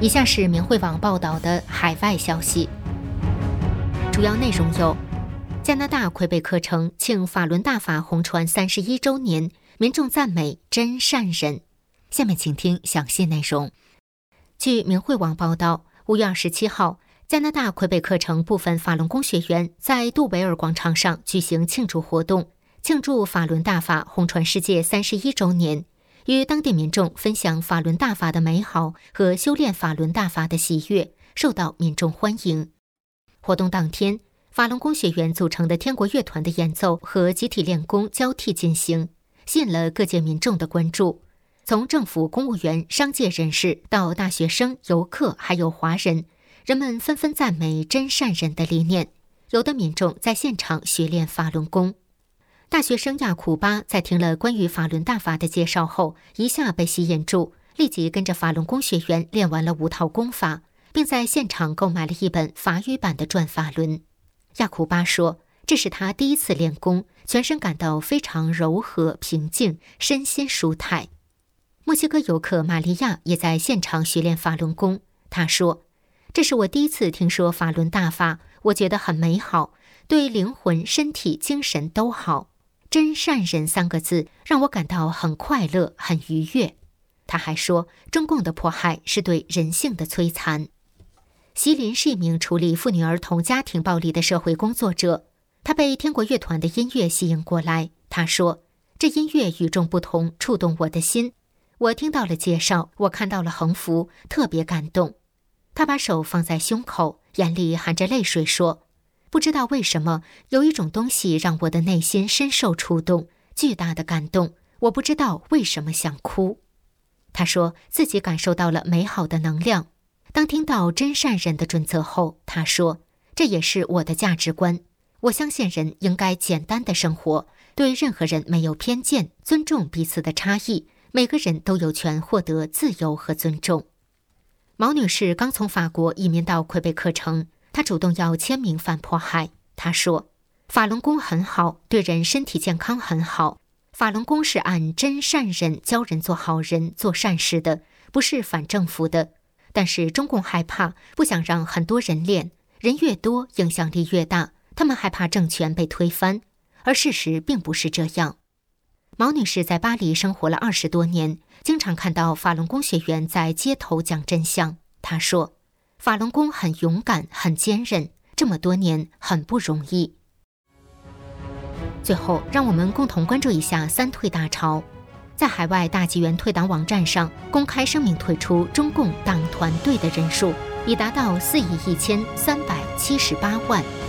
以下是明慧网报道的海外消息，主要内容有：加拿大魁北克城庆法轮大法红传31周年，民众赞美真善人。下面请听详细内容。据明慧网报道，5月27号，加拿大魁北克城部分法轮功学员在杜维尔广场上举行庆祝活动，庆祝法轮大法红传世界31周年，与当地民众分享法轮大法的美好和修炼法轮大法的喜悦，受到民众欢迎。活动当天，法轮功学员组成的天国乐团的演奏和集体练功交替进行，吸引了各界民众的关注。从政府、公务员、商界人士到大学生、游客还有华人，人们纷纷赞美真善人的理念，有的民众在现场学练法轮功。大学生亚库巴在听了关于法轮大法的介绍后，一下被吸引住，立即跟着法轮功学员练完了5套功法，并在现场购买了一本法语版的转法轮。亚库巴说，这是他第一次练功，全身感到非常柔和平静，身心舒泰。墨西哥游客玛利亚也在现场学练法轮功，她说，这是我第一次听说法轮大法，我觉得很美好，对灵魂、身体、精神都好。真善人3个字让我感到很快乐，很愉悦。他还说，中共的迫害是对人性的摧残。席琳是一名处理妇女儿童家庭暴力的社会工作者，他被天国乐团的音乐吸引过来。他说，这音乐与众不同，触动我的心。我听到了介绍，我看到了横幅，特别感动。他把手放在胸口，眼里含着泪水说，不知道为什么，有一种东西让我的内心深受触动，巨大的感动，我不知道为什么想哭。他说自己感受到了美好的能量。当听到真善人的准则后，他说，这也是我的价值观。我相信人应该简单的生活，对任何人没有偏见，尊重彼此的差异，每个人都有权获得自由和尊重。毛女士刚从法国移民到魁北克城，她主动要签名反迫害。她说，法轮功很好，对人身体健康很好。法轮功是按真善人教人做好人、做善事的，不是反政府的。但是中共害怕，不想让很多人练，人越多，影响力越大，他们害怕政权被推翻，而事实并不是这样。毛女士在巴黎生活了20多年，经常看到法轮功学员在街头讲真相。她说，法轮功很勇敢，很坚韧，这么多年很不容易。最后，让我们共同关注一下3退大潮。在海外大纪元退党网站上公开声明退出中共党团队的人数已达到4.1378亿。